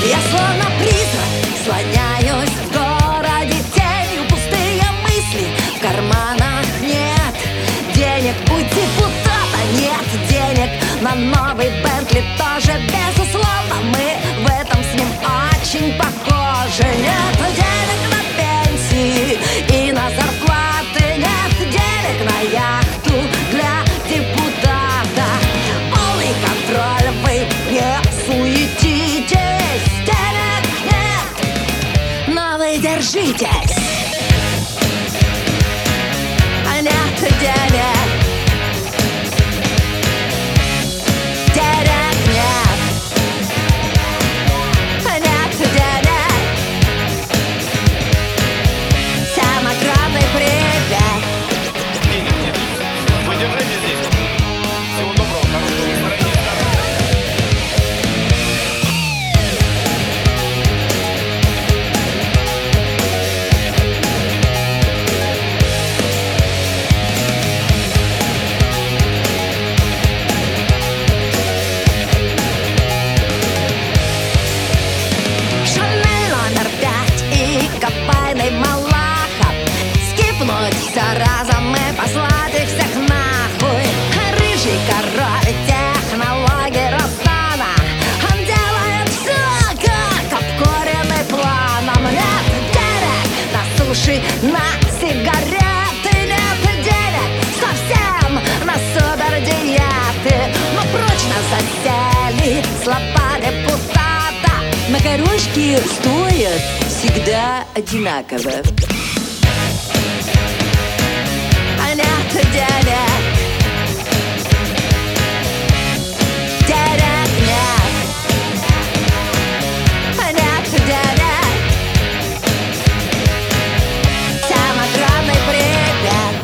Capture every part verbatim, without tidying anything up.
Я словно призрак слоняюсь в городе тенью. Пустые мысли, в карманах нет денег. У депутата нет денег на новый Бентли тоже, безусловно. Мы в этом с ним очень похожи. Нет денег на пенсии и на зарплаты, нет денег на яхту для депутата. Полный контроль, вы не суетитесь. Денег нет, но вы держитесь. Нет денег, денег нет, нет денег. Всем огромный привет. Денег нет. Вы держите здесь. Всего доброго, хорошего настроения. Шанель номер пять и Копайный Малахов. Скипнуть все разом и послать их всех нахуй. Рыжий король технологий Росана. Он делает все как обкуренный планом. Нет денег на суши, на сигареты. Нет денег совсем на супердиеты. Мы прочно засели слова депутата. Макарошки стоят всегда одинаково. А нет денег, денег нет, а нет денег. Всем огромный привет.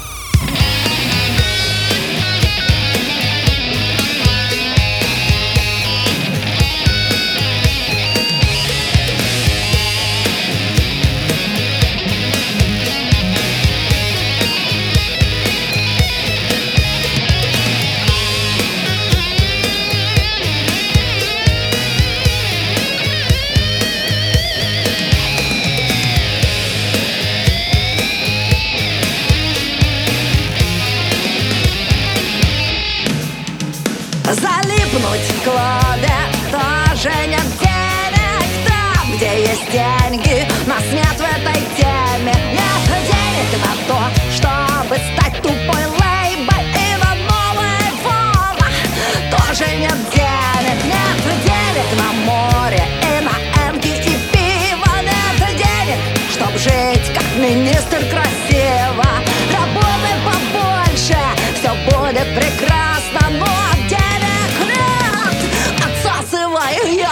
Залипнуть в клубе тоже нет денег. Там, где есть деньги, нас нет в этой теме. Нет денег на то, чтобы стать тупой лейбой. И на новый фон тоже нет денег. Нет денег на море и на эмки и пиво. Нет денег, чтоб жить как министр красиво. Работай побольше, все будет прекрасно. Но денег нет, отсасываю я.